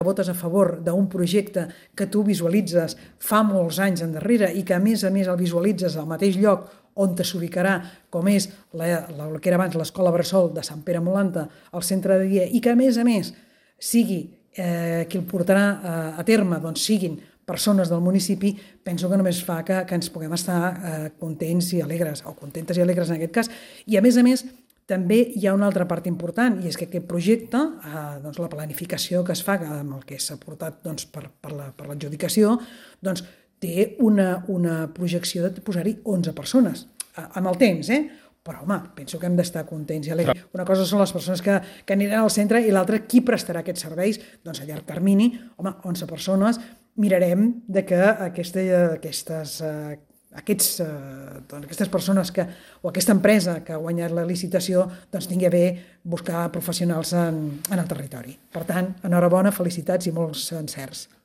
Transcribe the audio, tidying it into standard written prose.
votes a favor d'un projecte que tu visualitzes fa molts anys endarrere i que a més el visualitzes al mateix lloc on s'ubicarà, com és el que era abans l'Escola Bressol de Sant Pere Molanta, al centre de dia, i que a més sigui qui el portarà a terme, doncs siguin persones del municipi, penso que només fa que ens puguem estar contents i alegres, o contentes i alegres en aquest cas. I a més, també hi ha una altra part important, i és que aquest projecte, la planificació que es fa, amb el que s'ha portat per l'adjudicació, té una projecció de posar-hi 11 persones, amb el temps, però, home, penso que hem d'estar contents i alegres. Una cosa són les persones que aniran al centre i l'altra, qui prestarà aquests serveis? Doncs a llarg termini, home, 11 persones, mirarem que aquestes persones o aquesta empresa que ha guanyat la licitació tingui a bé buscar professionals en el territori. Per tant, enhorabona, felicitats i molts encerts.